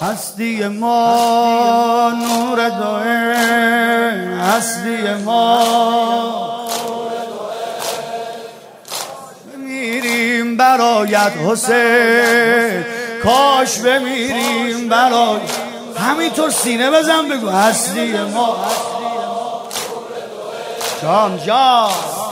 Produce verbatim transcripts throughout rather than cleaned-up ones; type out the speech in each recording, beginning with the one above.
هستی ما نور دوئه، هستی ما بمیریم برایت حسین، کاش بمیریم برای همینطور سینه بزن بگو هستی ما جان جان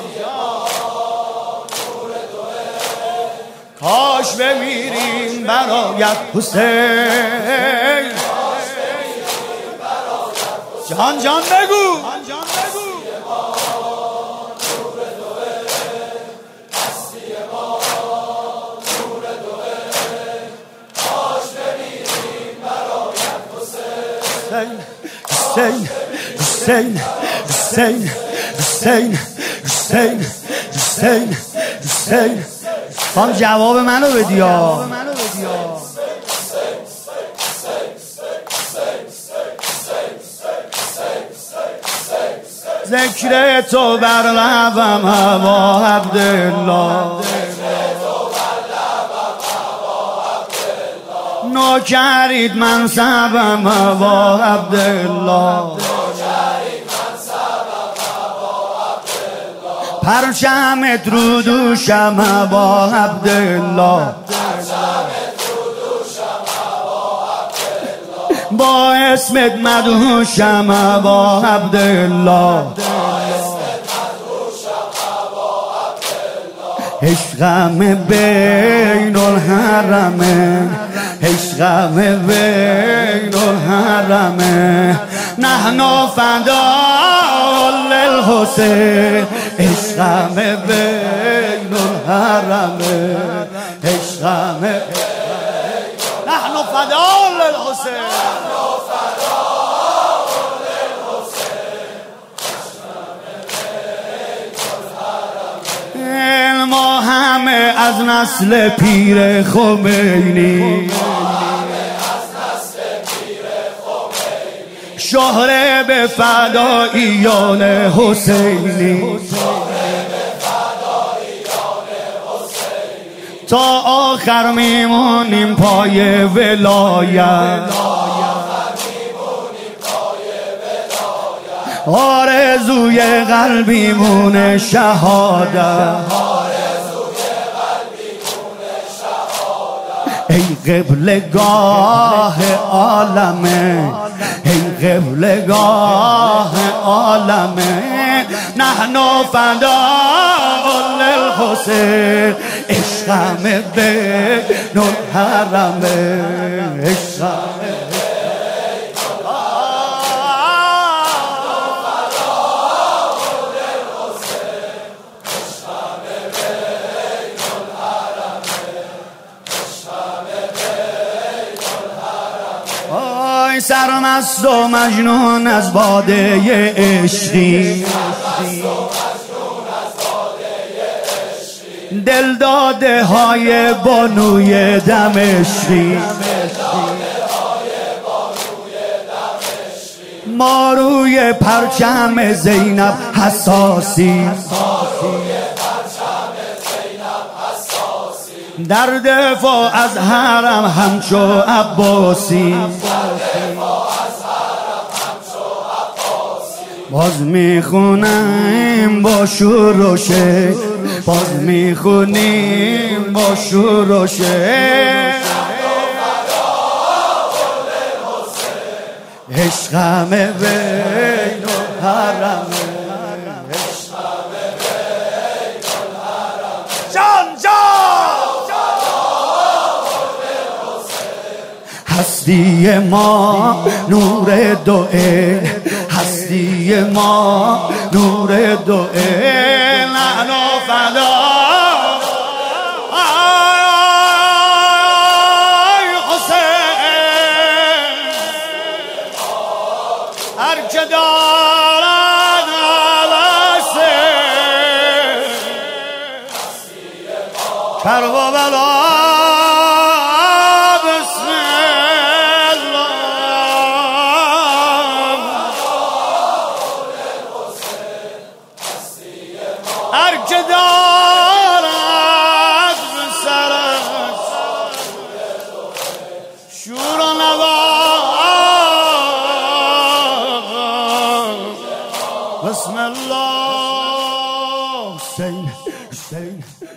کاش بمیریم برایت حسین، جان جان بگو حسین حسین حسین حسین حسین حسین حسین خان جواب منو بدی ها. ذکر تو بر لبم ابا عبدالله، نوکرید منصبم ابا عبدالله، پرچمت رو دوشم ابا عبدالله، با اسمت مدهوشم ابا عبدالله، عشقم بین الحرمه، عشقم بین الحرمه، نحن فداء للحسین، عشقم بین الحرمه، عشقم نحن فداء للحسین، ما همه از نسل پیر خمینی، شهره به فداییان حسینی، تا آخر میمونیم پای ولایت، آرزوی قلبیمون شهادت، ای قبلگاه عالمه، ای قبلگاه عالمه، نحن فداء للحسین، عشقم بین الحرمه، عشقم سرمست و مجنون از باده عشقی، دل داده های بانوی دمشقی، ما روی پرچم زینب حساسی، در دفاع از حرم همچو عباسی، باز میخونیم با شور و شک، باز میخونیم با شور و شک، عشقم بین الحرمه، جان جان هستی ما نور دوئه، هستی ما نور دوئه، نحن فداء حسین، هر که دارد عوضه کرب و بلا، هر که دارد به سرش شور و نوا بسم الله. حسین حسین